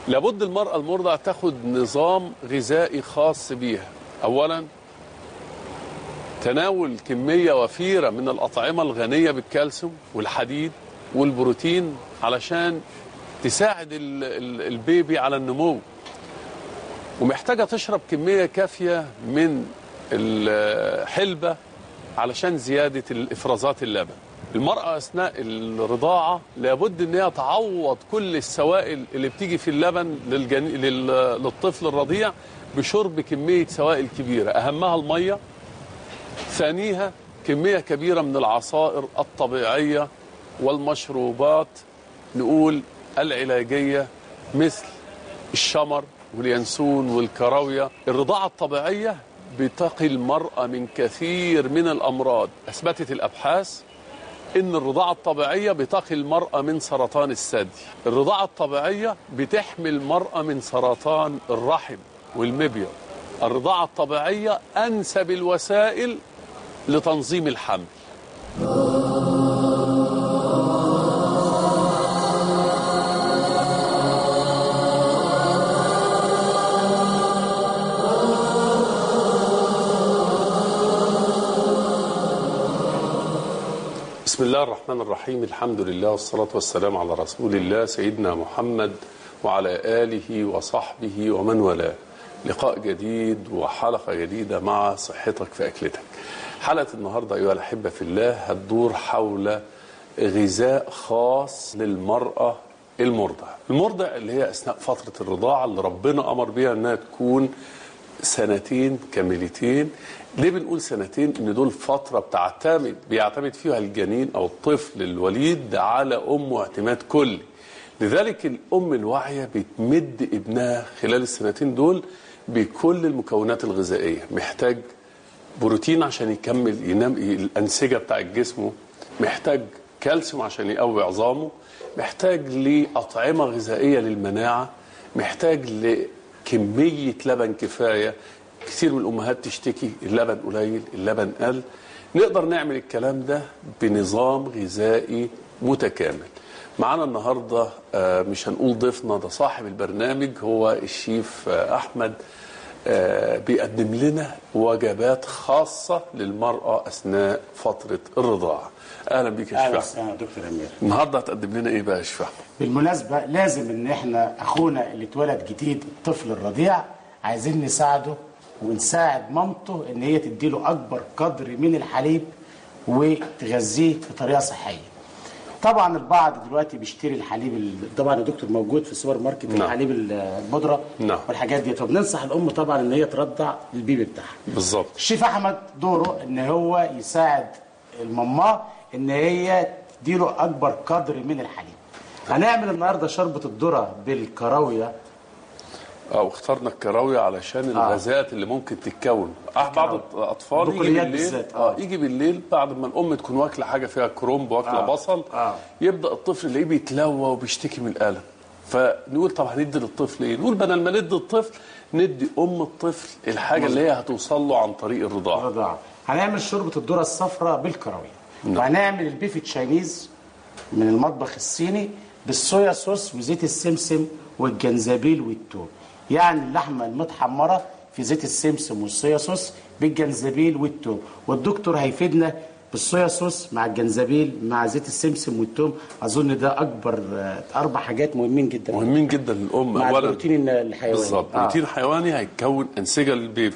لابد المرأة المرضعة تاخد نظام غذائي خاص بيها. أولا تناول كمية وفيرة من الأطعمة الغنية بالكالسيوم والحديد والبروتين علشان تساعد البيبي على النمو، ومحتاجة تشرب كمية كافية من الحلبة علشان زيادة الإفرازات اللبن. المرأة أثناء الرضاعة لابد أن هي تعوض كل السوائل اللي بتيجي في اللبن للطفل الرضيع بشرب كمية سوائل كبيرة، أهمها المية، ثانيها كمية كبيرة من العصائر الطبيعية والمشروبات نقول العلاجية مثل الشمر واليانسون والكراوية. الرضاعة الطبيعية بتقي المرأة من كثير من الأمراض. أثبتت الأبحاث إن الرضاعة الطبيعية بتقي المرأة من سرطان الثدي، الرضاعة الطبيعية بتحمي المرأة من سرطان الرحم والمبيض، الرضاعة الطبيعية أنسب الوسائل لتنظيم الحمل. بسم الله الرحمن الرحيم، الحمد لله والصلاة والسلام على رسول الله سيدنا محمد وعلى آله وصحبه ومن والاه. لقاء جديد وحلقة جديدة مع صحتك في أكلتك. حلقة النهاردة أيها الأحبة في الله هتدور حول غذاء خاص للمرأة المرضع اللي هي أثناء فترة الرضاعة اللي ربنا أمر بها أنها تكون سنتين كاملتين. ليه بنقول سنتين؟ ان دول فترة بيعتمد فيها الجنين او الطفل الوليد على امه اعتماد كلي. لذلك الام الواعية بتمد ابنها خلال السنتين دول بكل المكونات الغذائية. محتاج بروتين عشان يكمل ينام الانسجة بتاع جسمه، محتاج كالسيوم عشان يقوي عظامه، محتاج لأطعمة غذائية للمناعة، محتاج لكمية لبن كفاية. كثير من الأمهات تشتكي اللبن قليل، اللبن قل. نقدر نعمل الكلام ده بنظام غذائي متكامل. معانا النهاردة مش هنقول ضيفنا، ده صاحب البرنامج، هو الشيف أحمد، بيقدم لنا وجبات خاصة للمرأة أثناء فترة الرضاعة. أهلا بيك يا شيف أحمد. أهلا دكتور أمير. النهاردة هتقدم لنا إيه بقى يا شيف أحمد؟ بالمناسبة لازم إن إحنا أخونا اللي اتولد جديد الطفل الرضيع عايزين نساعده ونساعد مامته ان هي تديله اكبر قدر من الحليب وتغذيه بطريقه صحيه. طبعا البعض دلوقتي بيشتري الحليب طبعا يا دكتور موجود في السوبر ماركت. نعم. الحليب البودره. نعم. والحاجات دي. فبننصح الام طبعا ان هي ترضع البيبي بتاعها. بالظبط. الشيف احمد دوره ان هو يساعد الماما ان هي تديله اكبر قدر من الحليب. هنعمل النهارده شوربه الذره بالكراويه. واخترنا الكراوية علشان الغازات اللي ممكن تتكون. بعض الاطفال يجي بالليل بعد ما الام تكون واكله حاجه فيها كرومب واكله بصل، يبدا الطفل يلاقيه بيتلوى وبيشتكي من الالم. فنقول طب هندي للطفل ايه؟ نقول بدل ما ندي الطفل ندي ام الطفل الحاجه اللي هي هتوصل له عن طريق الرضاعه. هنعمل شوربه الذره الصفراء بالكراويه. وهنعمل البيف تشاينيز من المطبخ الصيني بالصويا صوص وزيت السمسم والجنزبيل والثوم. يعني اللحمه المتحمره في زيت السمسم والصويا صوص بالجنزبيل والثوم. والدكتور هيفيدنا بالصويا صوص مع الجنزبيل مع زيت السمسم والثوم. اظن ده اكبر 4 حاجات مهمين جدا للام. مع البروتين الحيواني. بالظبط. البروتين الحيواني هيكون انسجه للبيبي.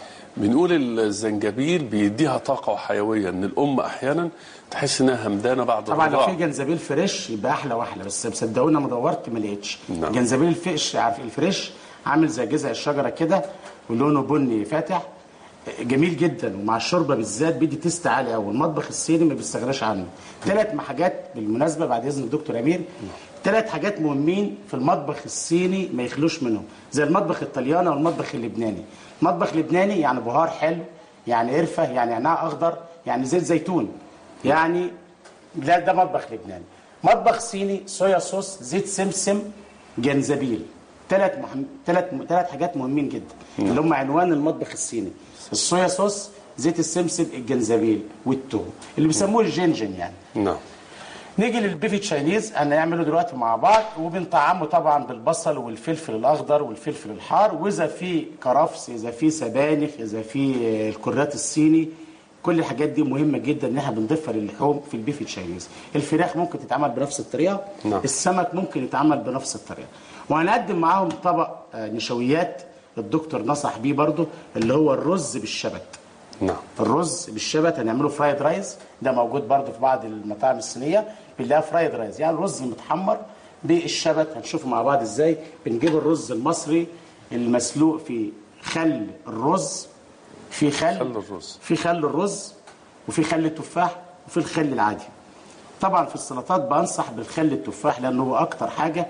بنقول الزنجبيل بيديها طاقه وحيويه، ان الام احيانا تحس انها همدانه بعد الرضاعه. طبعا لو في جنزبيل فريش يبقى احلى واحلى، بس صدقونا ما دورت ما لقيتش. نعم. جنزبيل الفيش، عارف الفريش عامل زي جذع الشجره كده ولونه بني فاتح، جميل جدا، ومع الشوربه بالذات بيدي تيست عالي قوي. المطبخ الصيني ما بيستغناش عنه. 3 حاجات بالمناسبه بعد اذن الدكتور امير، 3 حاجات مهمين في المطبخ الصيني ما يخلوش منهم، زي المطبخ الطلياني والمطبخ اللبناني. المطبخ اللبناني يعني بهار حلو، يعني قرفه، يعني نعناع اخضر، يعني زيت زيتون، يعني ده مطبخ لبناني. مطبخ صيني صويا صوص، زيت سمسم، جنزبيل. 3 حاجات مهمين جدا اللي هم عنوان المطبخ الصيني: الصويا صوص، زيت السمسم، الجنزبيل والثوم، اللي بيسموه الجنجن يعني. نعم. نيجي للبيف تشاينيز هنعمله دلوقتي مع بعض، وبنطعمه طبعا بالبصل والفلفل الاخضر والفلفل الحار، واذا في كرفس، اذا في سبانخ، اذا في الكرات الصيني، كل الحاجات دي مهمه جدا ان احنا بنضيفها للحوم في البيف تشاينيز. الفراخ ممكن تتعمل بنفس الطريقه، نعم. السمك ممكن يتعمل بنفس الطريقه. وهنقدم معاهم طبق نشويات الدكتور نصح بيه برضو، اللي هو الرز بالشبت. نعم. الرز بالشبت هنعمله فرايد رايز، ده موجود برضو في بعض المطاعم الصينيه بنلاقيها فرايد رايز، يعني الرز متحمر بالشبت. هنشوفه مع بعض ازاي. بنجيب الرز المصري المسلوق في خل الرز، في خل الرز، في خل الرز، وفي خل التفاح، وفي الخل العادي. طبعا في السلطات بنصح بالخل التفاح لانه هو اكتر حاجه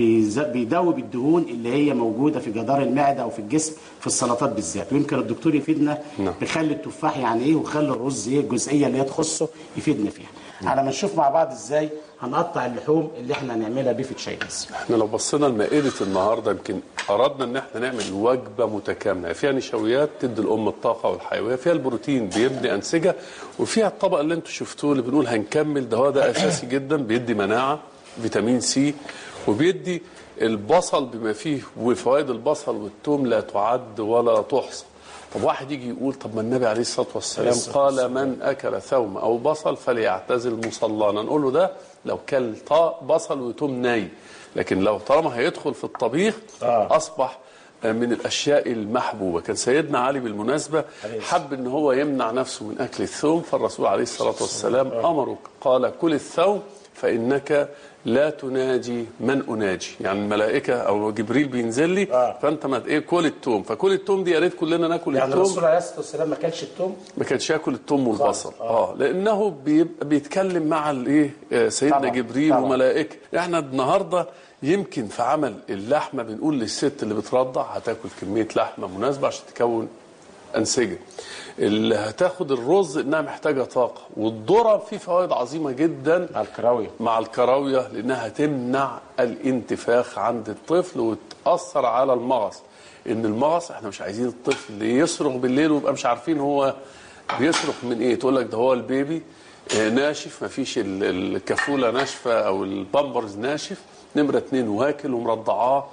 بيدوب الدهون اللي هي موجوده في جدار المعده او في الجسم في السلطات بالذات. ويمكن الدكتور يفيدنا بخل التفاح يعني ايه، وخل الرز ايه، الجزئيه اللي هي تخصه يفيدنا فيها. على ما نشوف مع بعض ازاي هنقطع اللحوم اللي احنا هنعملها بيف تشاينيز. احنا لو بصينا لمائده النهارده يمكن اردنا ان احنا نعمل وجبه متكامله فيها نشويات تدي الام الطاقه والحيويه، فيها البروتين بيبني انسجه، وفيها الطبق اللي انتم شفتوه اللي بنقول هنكمل ده، هو ده اساسي جدا، بيدي مناعه، فيتامين سي، وبيدي البصل بما فيه، وفوائد البصل والثوم لا تعد ولا تحصى. طب واحد يجي يقول طب ما النبي عليه الصلاه والسلام قال من اكل ثوم او بصل فليعتزل مصلانا، نقول له ده لو كل بصل وثوم ني، لكن لو طالما هيدخل في الطبيخ اصبح من الاشياء المحبوبه. كان سيدنا علي بالمناسبه حب ان هو يمنع نفسه من اكل الثوم، فالرسول عليه الصلاه والسلام امره قال كل الثوم فانك لا تناجي من اناجي، يعني الملائكه او جبريل بينزل لي فانت ما ايه كل الثوم، فكل الثوم دي يا ريت كلنا ناكل يعني الثوم. الرسول عليه الصلاه والسلام ما كانش الثوم، ما كانش ياكل الثوم والبصل لانه بيتكلم مع الايه سيدنا طبعا. جبريل طبعا. وملائكه. احنا النهارده يمكن في عمل اللحمه بنقول للست اللي بترضع هتاكل كميه لحمه مناسبه عشان تكون انسجه، اللي هتاخد الرز انها محتاجه طاقه، والذره فيه فوائد عظيمه جدا مع الكراويه لانها تمنع الانتفاخ عند الطفل وتاثر على المغص. ان المغص احنا مش عايزين الطفل يصرخ بالليل ويبقى مش عارفين هو بيصرخ من ايه، تقول لك ده هو البيبي ناشف، ما فيش الكفوله ناشفه او البامبرز ناشف، نمره 2 واكل ومرضعاه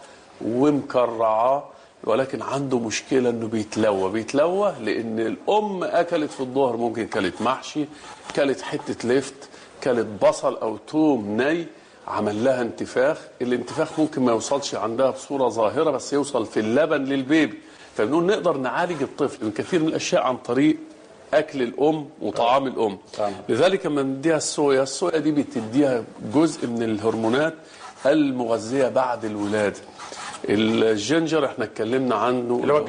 ومكرعاه، ولكن عنده مشكله انه بيتلوى لان الام اكلت في الظهر، ممكن كلت محشي، كلت حته لفت، كلت بصل او توم ني، عمل لها انتفاخ. الانتفاخ ممكن ما يوصلش عندها بصوره ظاهره بس يوصل في اللبن للبيبي، فبنقول نقدر نعالج الطفل من كثير من الاشياء عن طريق اكل الام وطعام الام. لذلك لما نديها الصويا دي بتديها جزء من الهرمونات المغذيه بعد الولاده. الجنجر احنا اتكلمنا عنه اللي هو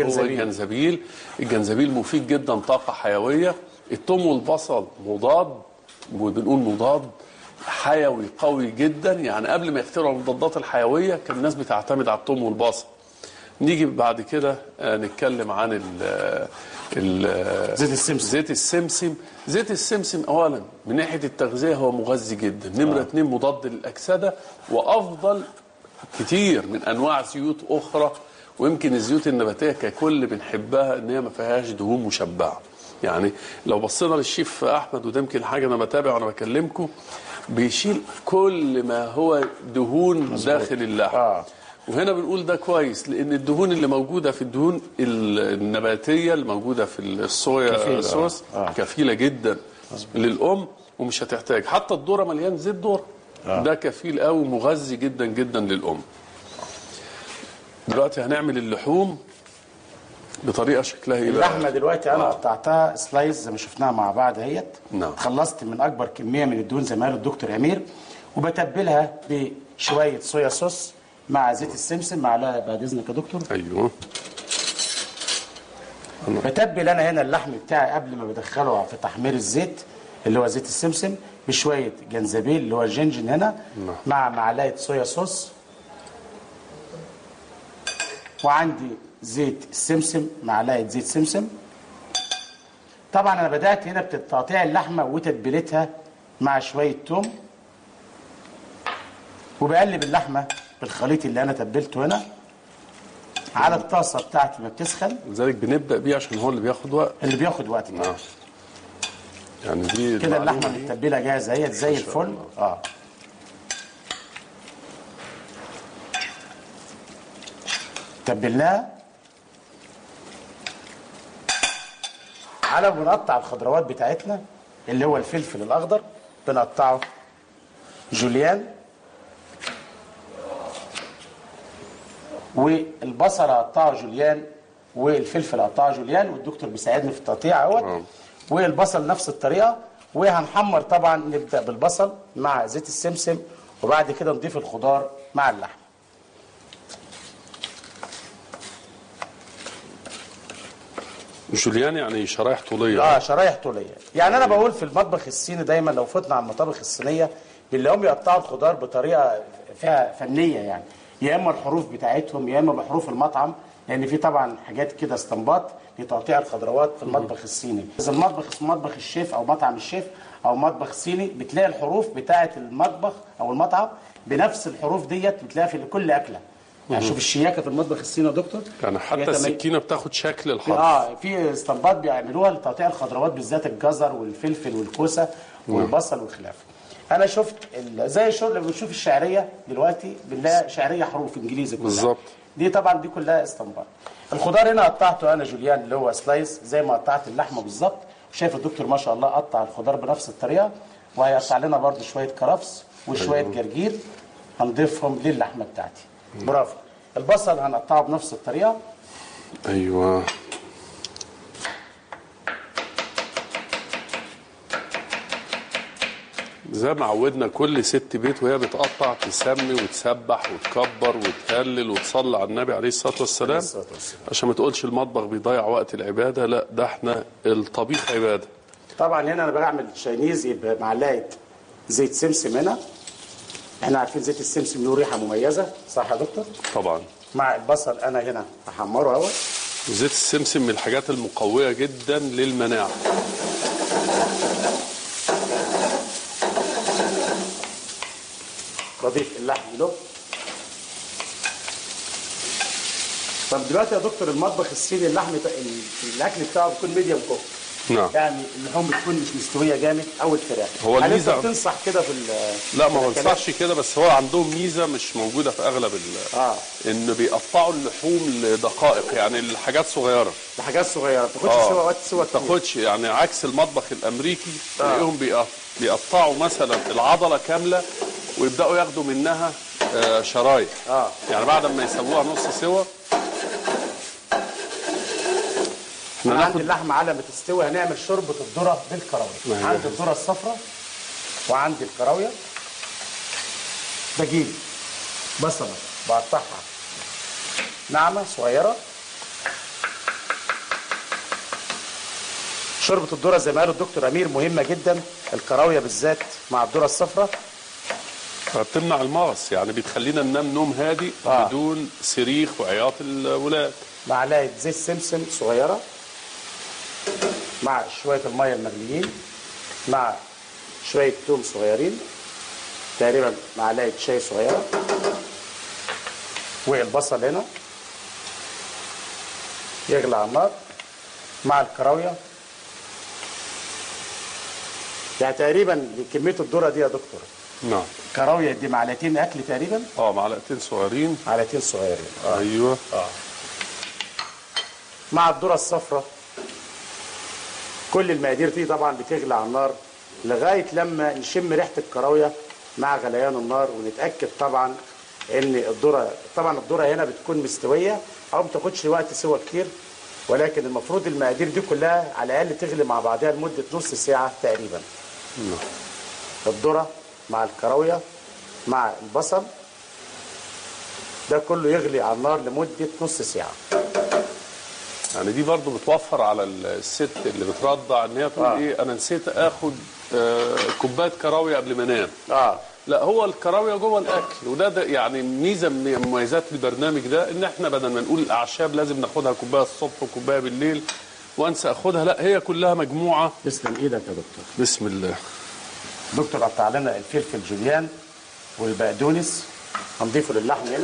الجنزبيل مفيد جدا، طاقه حيويه. الثوم والبصل مضاد، وبنقول مضاد حيوي قوي جدا، يعني قبل ما يخترعوا المضادات الحيويه كان الناس بتعتمد على الثوم والبصل. نيجي بعد كده نتكلم عن زيت السمسم. زيت السمسم اولا من ناحيه التغذيه هو مغذي جدا، نمره 2 مضاد للاكسده، وافضل كتير من انواع زيوت اخرى، ويمكن الزيوت النباتيه ككل بنحبها ان هي ما فيهاش دهون مشبعه. يعني لو بصينا للشيف احمد، وده يمكن حاجه انا بتابع وانا بكلمكم، بيشيل كل ما هو دهون داخل اللحم. وهنا بنقول ده كويس لان الدهون اللي موجوده في الدهون النباتيه اللي موجوده في الصويا صوص كفيله جدا للام، ومش هتحتاج حتى الذره مليان زيت ذره، ده كفيل قوي مغذي جدا جدا للام. دلوقتي هنعمل اللحوم بطريقه شكلها ايه؟ اللحمه دلوقتي انا قطعتها سلايز زي ما شفناها مع بعض اهيت. خلصت من اكبر كميه من الدهون زي ما قال الدكتور امير، وبتبلها بشويه صويا صوص مع زيت السمسم، معلقه بعد اذنك يا دكتور. ايوه. بتبل انا هنا اللحم بتاعي قبل ما بدخله في تحمير الزيت اللي هو زيت السمسم بشويه جنزبيل اللي هو الجنجن هنا، مع معلقه صويا صوص، وعندي زيت السمسم، معلقه زيت سمسم. طبعا انا بدات هنا بتقطيع اللحمه وتتبيلتها مع شويه توم، وبقلب اللحمه بالخليط اللي انا تبلته هنا على الطاسه بتاعتي ما بتسخن. لذلك بنبدا بيه عشان هو اللي بياخد وقت. كمان يعني دي كده اللحمه المتبله جاهزه اهي زي الفل. تبلناها على بنقطع الخضروات بتاعتنا اللي هو الفلفل الاخضر بنقطعه جوليان، والبصل هقطعه جوليان، والفلفل هقطعه جوليان، والدكتور بيساعدني في التقطيع اهوت. والبصل نفس الطريقه. وهنحمر طبعا، نبدا بالبصل مع زيت السمسم، وبعد كده نضيف الخضار مع اللحم. جوليان يعني شرايح طوليه. شرايح طوليه. يعني انا بقول في المطبخ الصيني دايما لو فتنا على المطابخ الصينيه بنلاقيهم يقطعوا الخضار بطريقه فيها فنيه، يعني يا اما الحروف بتاعتهم يا اما بحروف المطعم، لان في طبعا حاجات كده استنباط لتقطيع الخضروات في المطبخ الصيني. اذا المطبخ اسمه مطبخ الشيف او مطعم الشيف او مطبخ صيني، بتلاقي الحروف بتاعه المطبخ او المطعم بنفس الحروف ديت بتلاقيها في كل اكله. يعني شوف الشياكه في المطبخ الصيني يا دكتور، يعني حتى السكينه بتاخد شكل الحرف. في استنباط بيعملوها لتقطيع الخضروات، بالذات الجزر والفلفل والكوسه والبصل والخلافه. انا شفت زي الشغل اللي بنشوف الشعريه دلوقتي، بنلاقي شعريه حروف انجليزي كلها بالظبط. دي طبعا دي كلها استنباط. الخضار هنا قطعته انا جوليان اللي هو سلايس زي ما قطعت اللحمه بالظبط. شايف الدكتور ما شاء الله قطع الخضار بنفس الطريقه، وهيقطع لنا برده شويه كرفس وشويه جرجير هنضيفهم للحمه بتاعتي. برافو. البصل هنقطعه بنفس الطريقه. ايوه. زي ما عودنا كل ست بيت وهي بتقطع تسمي وتسبح وتكبر وتهلل وتصلي على النبي عليه الصلاه والسلام، عشان ما تقولش المطبخ بيضيع وقت العباده. لا، ده احنا الطبيخ عباده. طبعا هنا انا بعمل شاينيز بمعلقه زيت سمسم. هنا احنا عارفين زيت السمسم له ريحه مميزه، صح يا دكتور؟ طبعا. مع البصل انا هنا هحمره اهو. زيت السمسم من الحاجات المقويه جدا للمناعه. بضيف اللحم له. طب دلوقتي يا دكتور المطبخ الصيني اللحم الاكل بتاعه بيكون ميديوم كوك. نعم. يعني اللحوم بتكون مش مستويه جامد او الفراخ. هو الميزه بتنصح كده في لا، ما بنصحش كده، بس هو عندهم ميزه مش موجوده في اغلب ان بيقطعوا اللحوم لدقائق، يعني الحاجات صغيره. الحاجات صغيره ما بتاخدش سوا وقت سوا كتير. ما بتاخدش، يعني عكس المطبخ الامريكي تلاقيهم بيقطعوا مثلا العضله كامله ويبداوا ياخدوا منها شرايح. يعني بعد ما يسووها نص سوا. احنا عند اللحمه على ما تستوي هنعمل شوربه الذره بالكراويه. عندي الذره الصفراء وعندي الكراويه. بجيب بصله بقطعها ناعمه صغيره. شوربه الذره زي ما قال الدكتور امير مهمه جدا، الكراويه بالذات مع الذره الصفراء بتمنع المغص، يعني بتخلينا ننام نوم هادي بدون صريخ وعياط الولاد. معلقه زيت سمسم صغيره مع شويه الميه المغليين مع شويه توم صغيرين، تقريبا معلقه شاي صغيره، والبصل هنا يغلى على النار مع الكراويه. يعني تقريبا كميه الذره دي يا دكتور، نعم، كراويه دي معلقتين اكل تقريبا. معلقتين صغيرين. معلقتين صغيرين. ايوه. مع الذره الصفراء. كل المقادير دي طبعا بتغلى على النار لغايه لما نشم ريحه الكراويه مع غليان النار، ونتاكد طبعا ان الذره، طبعا الذره هنا بتكون مستويه او ما بتاخدش وقت سوا كتير، ولكن المفروض المقادير دي كلها على الاقل تغلي مع بعضها لمده نص ساعه تقريبا. الذره مع الكراويه مع البصل ده كله يغلي على النار لمده نص ساعه. يعني دي برضو بتوفر على الست اللي بترضع ان هي تقول ايه، انا نسيت اخد كوبايه كراويه قبل ما انام. لا، هو الكراويه جوه الاكل، وده يعني ميزه من مميزات البرنامج ده، ان احنا بدل ما نقول الاعشاب لازم ناخدها كوبايه الصبح وكوبايه بالليل وانسى اخدها، لا هي كلها مجموعه. تسلم ايدك يا دكتور. بسم الله. دكتور قطع لنا الفلفل جوليان والبقدونس هنضيفه للحم هنا.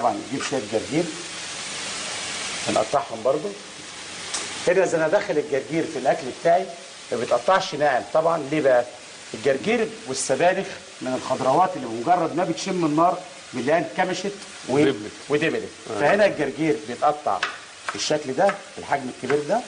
طبعا نجيب شويه جرجير هنقطعهم برضو. هنا اذا انا داخل الجرجير في الاكل بتاعي ما بيتقطعش ناعم طبعا. ليه بقى؟ الجرجير والسبانخ من الخضروات اللي بمجرد ما بتشم النار بنلاقيها انكمشت ودبلت. فهنا الجرجير بيتقطع بالشكل ده، بالحجم الكبير ده.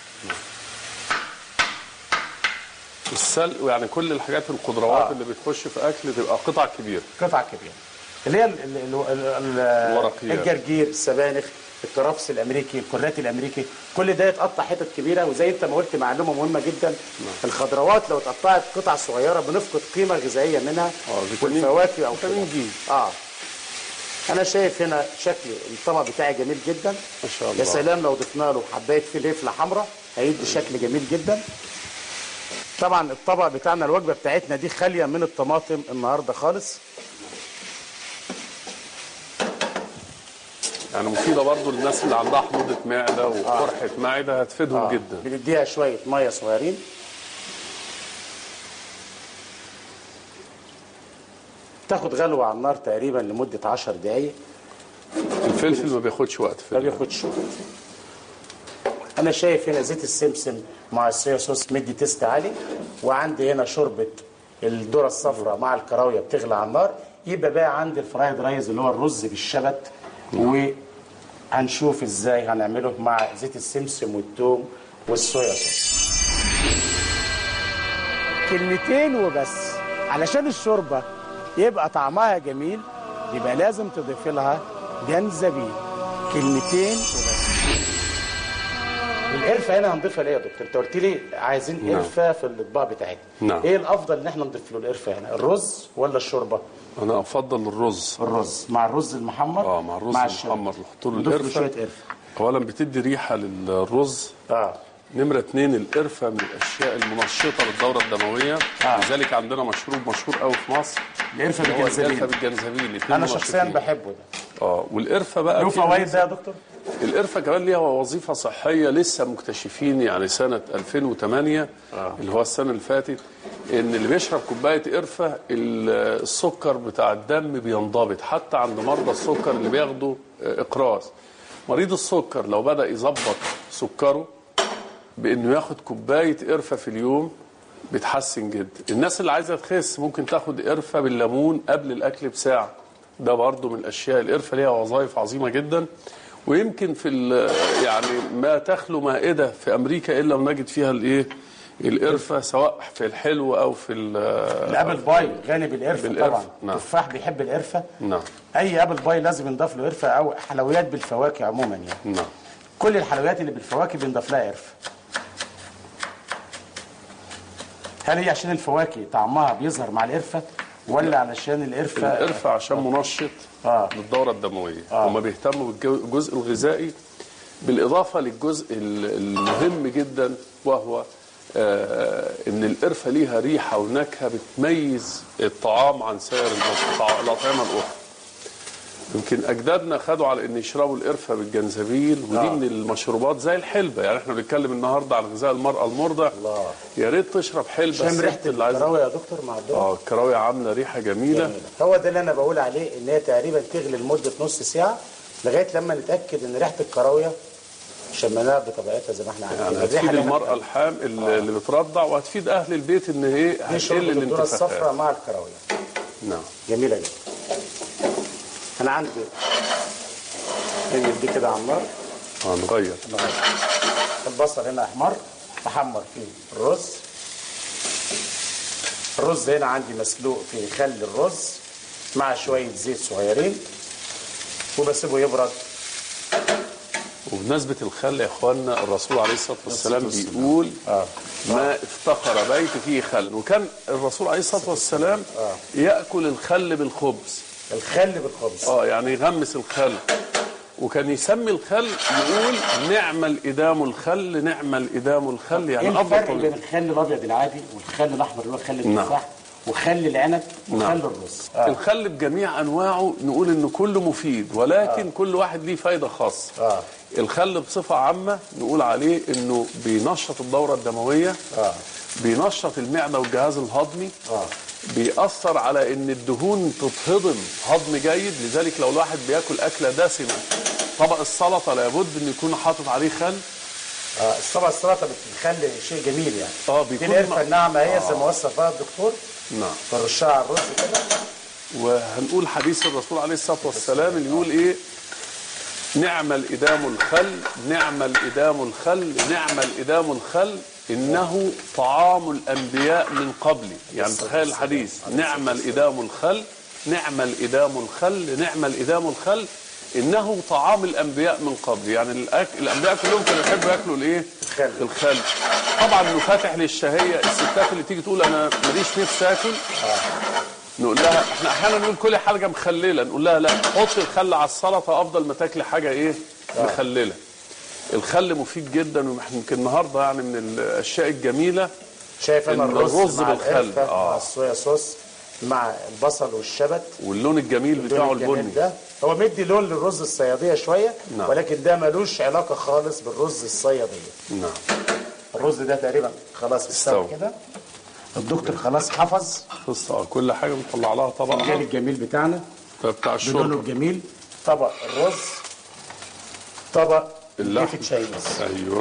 السلق يعني كل الحاجات الخضروات اللي بتخش في اكل تبقى قطع كبيره. قطع كبيره اللي هي الورقيات، الجرجير، السبانخ، الكرفس الامريكي، الكرات الامريكي، كل ده يتقطع حتت كبيره. وزي انت ما قلت معلومه مهمه جدا، الخضروات لو اتقطعت قطع صغيره بنفقد قيمه غذائيه منها. والفواكه او فيتامين جي. انا شايف هنا شكل الطبق بتاعي جميل جدا ما شاء الله. يا سلام لو ضفنا له حبايه فلفله حمراء هيدي شكل جميل جدا. طبعا الطبق بتاعنا الوجبه بتاعتنا دي خاليه من الطماطم النهارده خالص. يعني مفيده برضو للناس اللي عندها حموضه معده وقرحه معده، هتفيدهم جدا. بنديها شويه ميه صغيرين. تاخد غلوه على النار تقريبا لمده 10 دقائق. الفلفل ما بياخدش وقت ما بياخدش وقت. انا شايف هنا زيت السمسم مع الصويا صوص مدي تيست عالي، وعندي هنا شوربه الذره الصفراء مع الكراويه بتغلي على النار. يبقى بقى عندي الفرايد رايز اللي هو الرز بالشبت، وهنشوف ازاي هنعمله مع زيت السمسم والثوم والصويا صوص. كلمتين وبس. علشان الشوربه يبقى طعمها جميل يبقى لازم تضيف لها جنزبيل. كلمتين وبس. القرفه هنا هنضيفها ليه يا دكتور؟ انت قلت لي عايزين قرفه في الاطباق بتاعتنا. ايه الافضل ان احنا نضيف له القرفه هنا؟ الرز ولا الشوربه؟ انا افضل الرز. مع الرز المحمر. مع الرز المحمر نحط له القرفه. اولا بتدي ريحه للرز. نمره 2 القرفه من الاشياء المنشطه للدوره الدمويه. لذلك عندنا مشروب مشهور قوي في مصر، القرفه بالجنزبيل. انا شخصيا بحبه ده. والقرفه بقى له فوائد ده يا دكتور؟ القرفه كمان ليها وظيفه صحيه لسه مكتشفين يعني سنه 2008 اللي هو السنه اللي فاتت، ان اللي بيشرب كوبايه قرفه السكر بتاع الدم بينضبط، حتى عند مرضى السكر اللي بياخدوا اقراص. مريض السكر لو بدا يظبط سكره بانه ياخد كوبايه قرفه في اليوم بتحسن جدا. الناس اللي عايزه تخس ممكن تاخد قرفه بالليمون قبل الاكل بساعه. ده برضو من الاشياء. القرفه ليها وظائف عظيمه جدا، ويمكن في يعني ما تخلو مائده في امريكا الا ونجد فيها القرفه، سواء في الحلو او في الابل باي غني بالقرفه طبعا. التفاح بيحب القرفه. اي ابل باي لازم ينضاف له قرفه، او حلويات بالفواكه عموما يعني. كل الحلويات اللي بالفواكه بنضاف لها قرفه. هل هي عشان الفواكه طعمها بيظهر مع القرفه، ولا علشان القرفه عشان منشط للدوره الدمويه؟ هما بيهتموا بالجزء الغذائي بالاضافه للجزء المهم جدا، وهو ان القرفه ليها ريحه ونكهه بتميز الطعام عن سائر الاطعمه الاخرى. يمكن اجدادنا خدوا على ان يشربوا القرفه بالجنزبيل، ودي من المشروبات زي الحلبه. يعني احنا بنتكلم النهارده عن غذاء المراه المرضع. يا ريت تشرب حلبه. شم ريحه الكراويه يا دكتور مع الدكتور. الكراويه عامله ريحه جميله. هو ده اللي انا بقول عليه، ان هي تقريبا تغلي لمده نص ساعه لغايه لما نتاكد ان ريحه الكراويه شمناها بطبيعتها زي ما احنا عارفين. يعني هتفيد المراه الحامل اللي بترضع، وهتفيد اهل البيت ان هي هتقل الذره الصفراء مع الكراويه. جميله جدا. انا عندي دي كده على النار. هنغير البصل هنا احمر، احمر فيه الرز. الرز هنا عندي مسلوق في خل الرز مع شويه زيت صغيرين، وبسيبه يبرد. وبمناسبة الخل يا اخوانا، الرسول عليه الصلاة والسلام بيقول ما افتقر بيت فيه خل. وكان الرسول عليه الصلاة والسلام يأكل الخل بالخبز. الخل بالخبز. يعني يغمس الخل، وكان يسمي الخل يقول نعم الإدام الخل، نعم الإدام الخل. يعني ايه الفرق بين الخل الابيض العادي والخل الاحمر اللي هو خل التفاح وخل العنب وخل الرز؟ الخل بجميع انواعه نقول انه كله مفيد، ولكن كل واحد ليه فايده خاصه. الخل بصفه عامه نقول عليه انه بينشط الدوره الدمويه، بينشط المعده والجهاز الهضمي، بيأثر على ان الدهون تتهضم هضم جيد. لذلك لو الواحد بياكل اكله دسمه، طبق السلطه لابد ان يكون حاطط عليه خل. طبعا السلطه بتخلي شيء جميل يعني. بيكون دي القرفه الناعمه هي زي ما وصفها الدكتور. نعم. ترشها على الرز كده. وهنقول حديث الرسول عليه الصلاه والسلام اللي يقول ايه: نعم الإدام الخل، نعم الإدام الخل، نعم الإدام الخل، إنه طعام الأنبياء من قبلي. يعني تخيل الحديث: نعم الإدام الخل، نعم الإدام الخل، نعم الإدام الخل، إنه طعام الأنبياء من قبلي. يعني الأنبياء كلهم كانوا يحبوا ياكلوا الإيه؟ الخل. طبعا إنه فاتح للشهية. الستات اللي تيجي تقول أنا ماليش نفسي آكل، نقول لها احنا احيانا نقول كل حاجه مخلله، نقول لها لا، حطي الخل على السلطه افضل ما تاكلي حاجه ايه؟ مخلله. الخل مفيد جدا، ويمكن النهارده يعني من الاشياء الجميله. شايف انا الرز مع بالخل مع الصويا صوص مع البصل والشبت واللون الجميل بتاعه البني ده، هو مدي لون للرز الصياديه شويه. نعم. ولكن ده ملوش علاقه خالص بالرز الصياديه. نعم. الرز ده تقريبا خلاص استوى كده. الدكتور خلاص حفظ كل حاجه بنطلع لها طبق. الجانب الجميل بتاعنا بتاع الشرب بلونه الجميل. طبق الرز، طبق البيف تشاينيز. ايوه.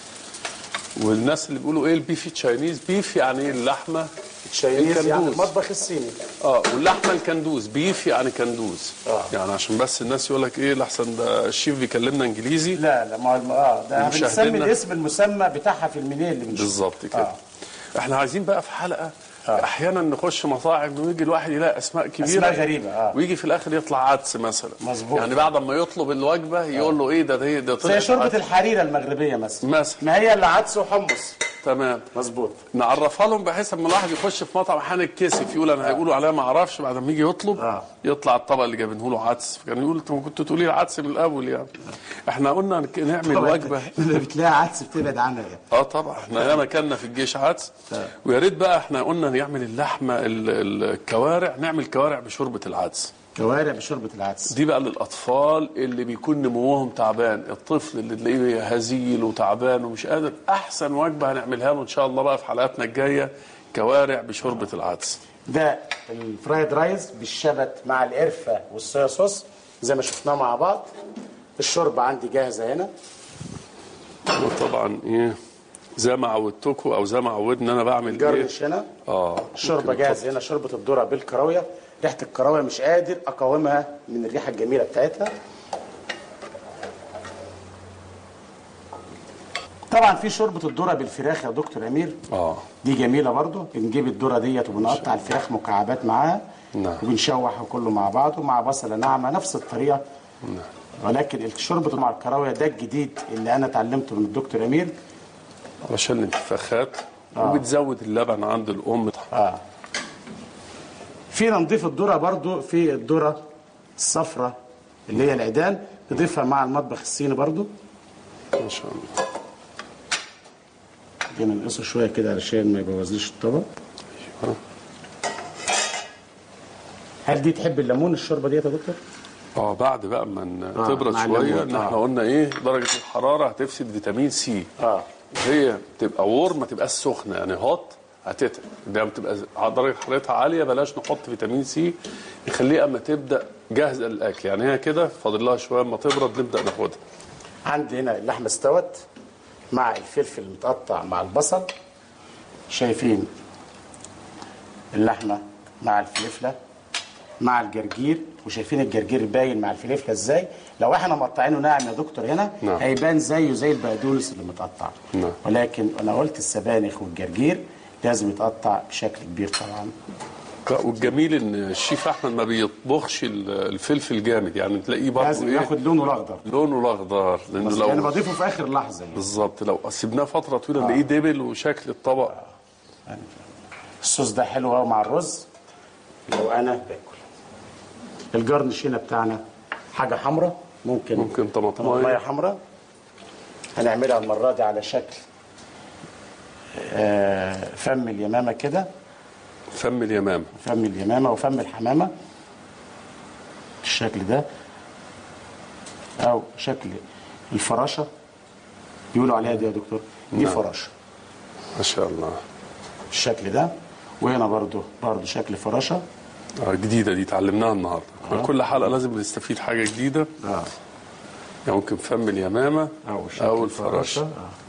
والناس اللي بيقولوا ايه البيف تشاينيز؟ بيف يعني اللحمه تشاينيز يعني المطبخ الصيني. واللحمه الكندوز. بيف يعني كندوز. يعني عشان بس الناس يقول لك ايه لحسن ده الشيف بيكلمنا انجليزي. لا ما ده بنسمي الاسم المسمى بتاعها في المنيو اللي بنشوفه بالظبط كده. احنا عايزين بقى في حلقه احيانا نخش مطاعم ويجي الواحد يلاقي اسماء كبيره، اسماء غريبه. ويجي في الاخر يطلع عدس مثلا. مظبوط. يعني بعد ما يطلب الوجبه يقول له ايه ده طلع زي شوربه الحريره المغربيه مثلا. ما هي الا عدس وحمص. تمام. مظبوط. نعرفها لهم بحيث اما الواحد يخش في مطعم احيانا يتكسف يقول انا هيقولوا عليا ما اعرفش، بعد ما يجي يطلب يطلع الطبق اللي جايبينه له عدس، فكان يقول انت كنت تقولي العدس من الاول. يعني احنا قلنا نعمل وجبه لما بتلاقي عدس بتبعد عنها يعني. طبعا احنا ياما كلنا في الجيش عدس. ويا ريت بقى احنا قلنا نعمل اللحمه الكوارع، نعمل كوارع بشوربه العدس. كوارع بشوربه العدس دي بقى للاطفال اللي بيكون نموهم تعبان، الطفل اللي تلاقيه هزيل وتعبان ومش قادر، احسن وجبه هنعملها له ان شاء الله بقى في حلقاتنا الجايه كوارع بشوربه العدس. ده الفرايد رايز بالشبت مع القرفه والصويا صوص زي ما شفناه مع بعض. الشوربه عندي جاهزه هنا. وطبعا ايه زي ما عودتكم او زي ما عودنا انا بعمل جرنش هنا. الشوربه جاهزه هنا، شوربه الذره بالكراويه. ريحه الكراويه مش قادر اقاومها من الريحه الجميله بتاعتها. طبعا في شوربه الذره بالفراخ يا دكتور امير. دي جميله برضو. بنجيب الذره ديت وبنقطع الفراخ مكعبات معاها. نعم. وبنشوحه كله مع بعضه مع بصله ناعمه نفس الطريقه. نعم. ولكن الشوربه مع الكراويه ده الجديد اللي انا اتعلمته من الدكتور امير. علشان الانتفاخات. وبتزود اللبن عند الام. في نضيف الذره برضو في الذره الصفراء اللي هي العيدان، نضيفها مع المطبخ الصيني برضو. ما شاء الله. جينا نقصه شويه كده علشان ما يبوظليش الطبق. ايوه. هل دي تحب الليمون الشوربه ديت يا دكتور؟ بعد بقى ما تبرد شويه. ان احنا قلنا ايه درجه الحراره هتفسد فيتامين سي. هي تبقى وور ما تبقاش سخنه، يعني هوت هتتعب. ده بتبقى درجه حرارتها عاليه بلاش نحط فيتامين سي، نخليها اما تبدا جاهزه للاكل. يعني هي كده فاضل لها شويه اما تبرد نبدا ناخدها. عندي هنا اللحمه استوت مع الفلفل المتقطع مع البصل. شايفين اللحمه مع الفلفله مع الجرجير، وشايفين الجرجير باين مع الفلفله ازاي. لو احنا مقطعينه ناعم يا دكتور هنا هيبان زيه زي البقدونس اللي متقطع. ولكن انا قلت السبانخ والجرجير لازم يتقطع بشكل كبير طبعا. والجميل ان الشيف احمد ما بيطبخش الفلفل جامد، يعني تلاقيه برضه لازم ياخد لونه الاخضر. لونه الاخضر لانه لو يعني بضيفه في اخر لحظه يعني. بالظبط. لو سيبناه فتره طويله نلاقيه دبل وشكل الطبق. الصوص ده حلو قوي مع الرز لو انا باكل. الجرنش هنا بتاعنا حاجه حمراء، ممكن طماطمايه حمراء. هنعملها المره دي على شكل فم اليمامه كده. فم اليمامه وفم الحمامه بالشكل ده، او شكل الفراشه بيقولوا عليها دي يا دكتور. دي فراشه ما شاء الله بالشكل ده. وهنا برضو شكل فراشه جديده، دي اتعلمناها النهارده. كل حلقه لازم نستفيد حاجه جديده. يعني ممكن فم اليمامه او الفراشه.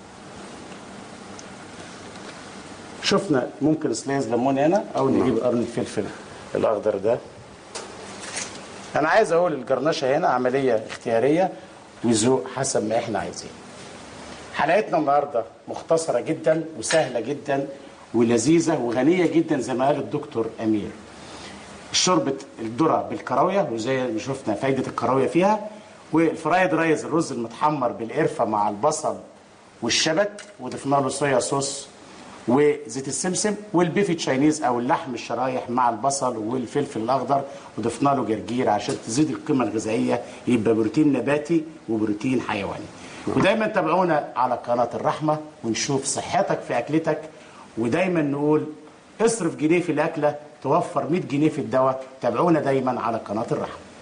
شفنا ممكن سلايز ليمون هنا، او نجيب قرن الفلفل الاخضر ده. انا عايز اقول الجرنشه هنا عمليه اختياريه وذوق حسب ما احنا عايزين. حلقتنا النهارده مختصره جدا وسهله جدا ولذيذه وغنيه جدا زي ما قال الدكتور امير. شوربه الذره بالكراويه، وزي ما شفنا فايده الكراويه فيها، والفرايد رايز الرز المتحمر بالقرفه مع البصل والشبت، وضفنا له صويا صوص وزيت السمسم، والبيف تشاينيز او اللحم الشرايح مع البصل والفلفل الاخضر، وضفنا له جرجير عشان تزيد القيمه الغذائيه، يبقى بروتين نباتي وبروتين حيواني. ودايما تابعونا على قناه الرحمه ونشوف صحتك في اكلتك، ودايما نقول اصرف جنيه في الاكله توفر 100 جنيه في الدواء. تابعونا دايما على قناه الرحمه.